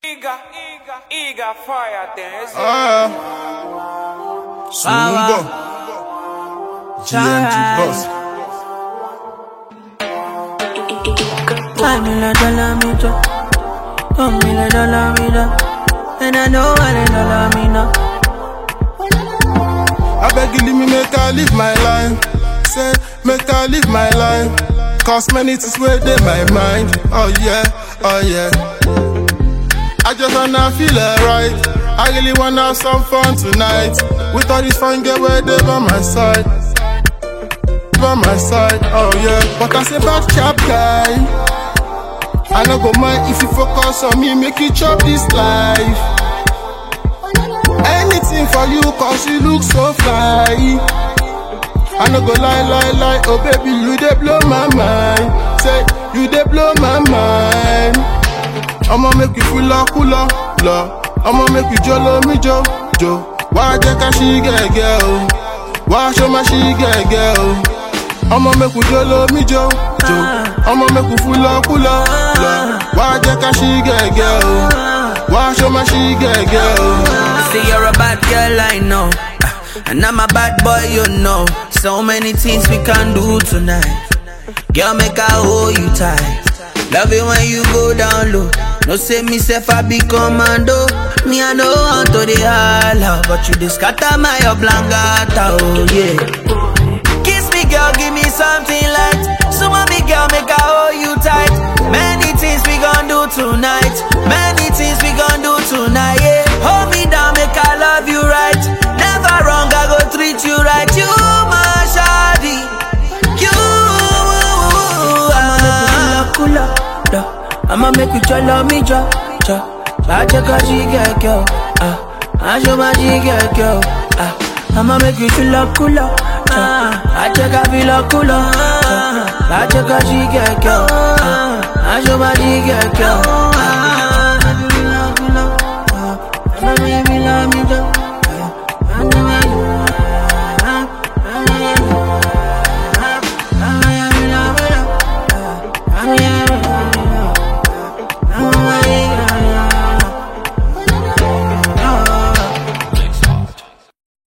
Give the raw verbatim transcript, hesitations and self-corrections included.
Iga, Iga, Iga fire things. Ah, Sumbo, G M G boss. Five million dollar me drop, one million dollar me drop, and I know what a dollar me now. I beg you leave me, make I live my life. Say, make I live my life. Cause many things where they my mind. Oh yeah, oh yeah. I just wanna feel alright. I really wanna have some fun tonight. With all these fun girls where they by my side. By my side, oh yeah. But I say bad chap guy. I no go mind if you focus on me, make you chop this life. Anything for you cause you look so fly. I no go lie, lie, lie. Oh baby, you dey blow my mind. Say, you dey blow my mind. I'ma make you feel like cooler, la. I'ma make you jolly me jo, jo. Why just can she get girl? Why show my she get girl? I'ma make you jolly me jo, jo. I'ma make you feel like cooler, la. Why just can she get girl? Why show my she get girl? Say you're a bad girl, I know, and I'm a bad boy, you know. So many things we can do tonight. Girl, make I hold you tight. Love it when you go down low. No say me self I be commando. Me I know how to the holla, but you just scatter my oblongata, oh yeah. Kiss me girl, give me something light. So mommy girl, make I hold you tight. Many things we gon' do tonight. Many things we gon' do tonight, yeah. Hold me down, make I love you right. Never wrong, I go treat you right. You my shawty, you. I'ma make you jolly me jo, jo. I check a she get girl, ah. I show my she get girl, ah. I'ma make you feel like cooler, ah. I check a feel like cooler, ah. I check a she get girl, ah. I show my she get girl, ah.